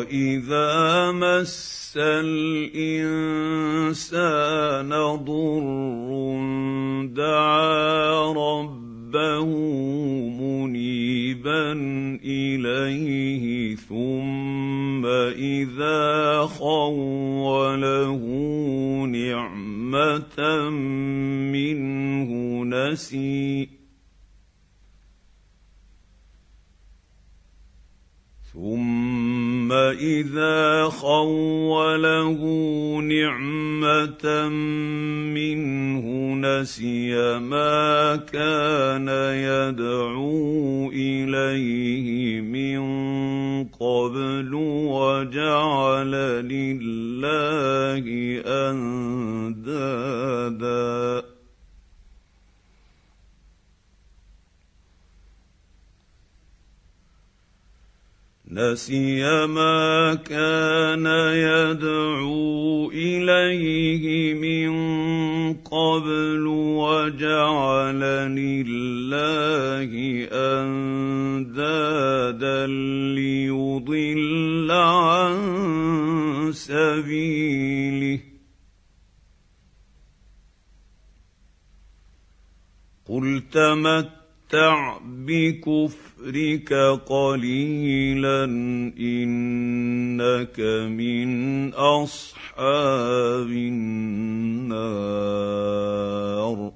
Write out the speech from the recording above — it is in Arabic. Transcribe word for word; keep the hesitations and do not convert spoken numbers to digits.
واذا مس الانسان ضر دعا ربه منيبا اليه ثم اذا خوله نعمه منه نسي ثم إذا خوله نعمة منه نسي ما كان يدعو إليه من قبل وجعل لله أندادا نسي ما كان يدعو إليه من قبل وجعل لله أندادا ليضل عن سبيله قل تمتع بكفرك قليلا إنك من أصحاب النار